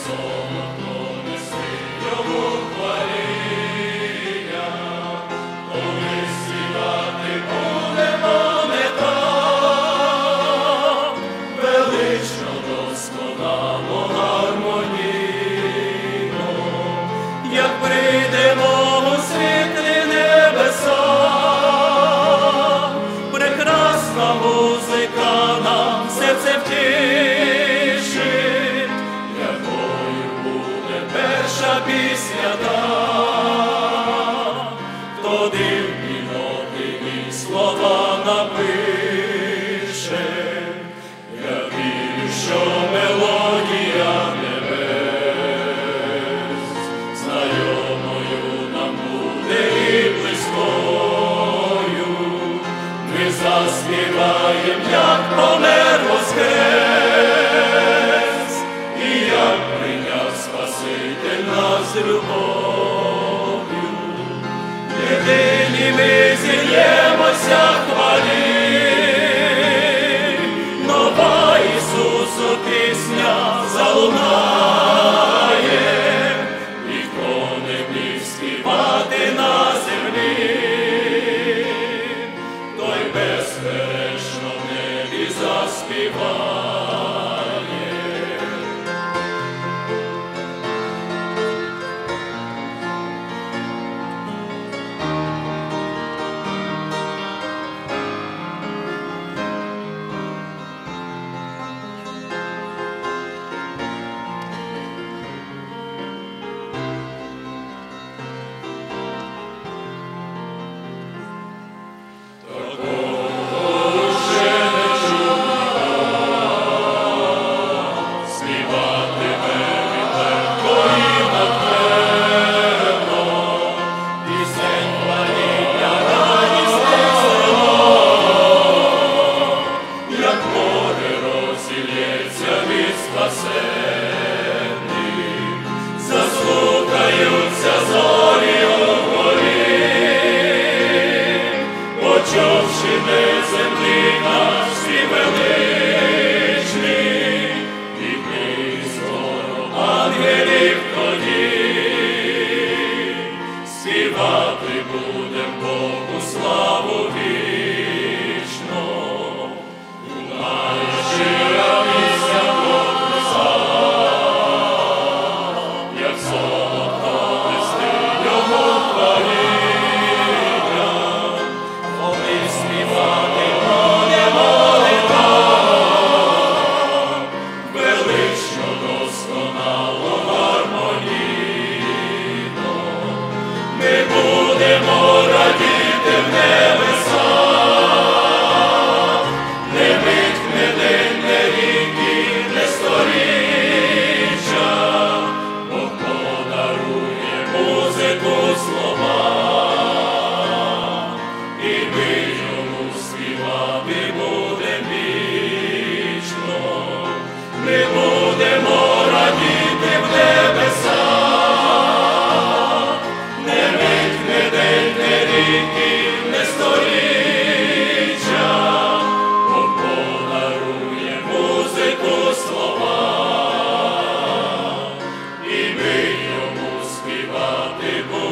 Заспіваєм, як помер воскрес, і як прийняв Спаситель нас з любов'ю. Єдині ми зільємося хвалі, нова Ісусу пісня залунає, ніхто не міг співати на землі. Безперечно в небі заспіває. Заслухаються зорі угорі, почувши на землі наш свій величний, і ми скоро ангелів тоді співати будем Богу славу вічно. Будемо радіти в небесах, не мить, не день, не рік і не сторіччя, Бог подарує музику слова, і ми йому співати будем вічно. Ми будемо радіти в небесах, не сторіччя, Бог подарує музику слова, і ми йому співати будемо.